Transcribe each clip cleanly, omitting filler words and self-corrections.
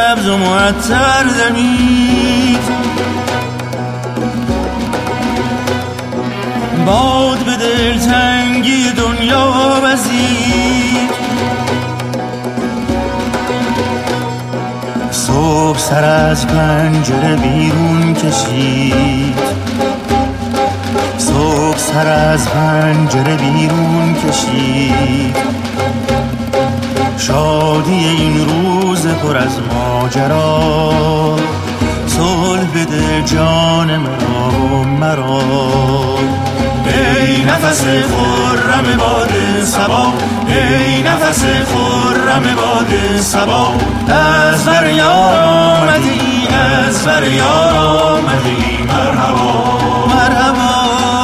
سبز و معطر دمید. باد به دلتنگی دنیا وزید. صبح سر از پنجره بیرون کشید. صبح سر از پنجره بیرون کشید. شادی این روز پر از ماجرا، صلح بده جان مرا و مرا. ای نفس خرم باد صبا، ای نفس خرم باد صبا. از بر یار آمدی، از بر یار آمدی، مرحبا مرحبا.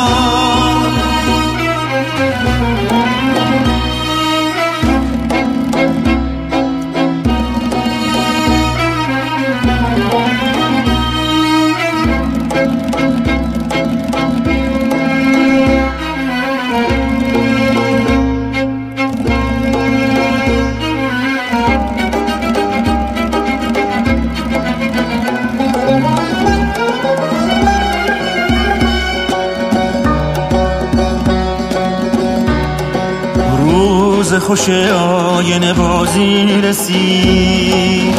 روز خوش آینه بازی رسید.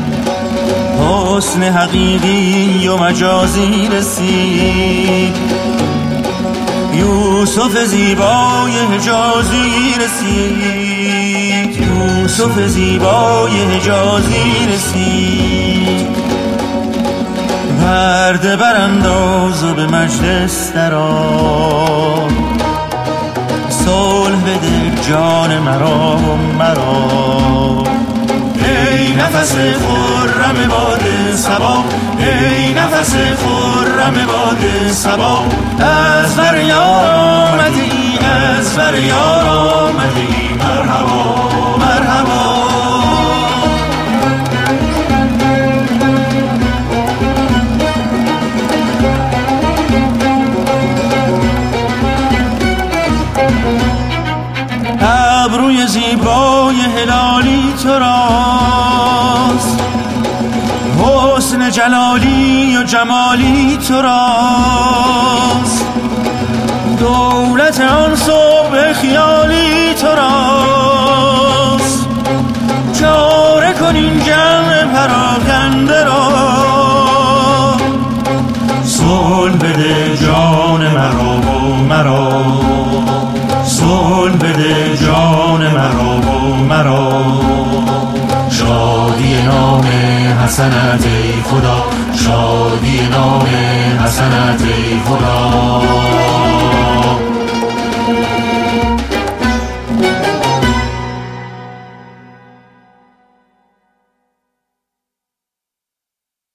حسن حقیقی و مجازی رسید. یوسف زیبای حجازی رسید. یوسف زیبای حجازی رسید. پرده برانداز و به مجلس درآ، صلح بده جان مرا و مرا. ای نفس خرم باد صبا، ای نفس خرم باد صبا. از بر یار آمدی، از بر یار آمدی، مرحبا مرحبا. ابروی زیبای هلالی تو راست، حسن جلالی و جمالی تو راست. دولت آن صبح خیالی تو راست. چاره کن این جمع پراکنده را، صلح بده جان مرا و مرا. صلح بده جان مرا و مرا. شادی نام حسنت ای خدا، شادی نام حسنت ای خدا.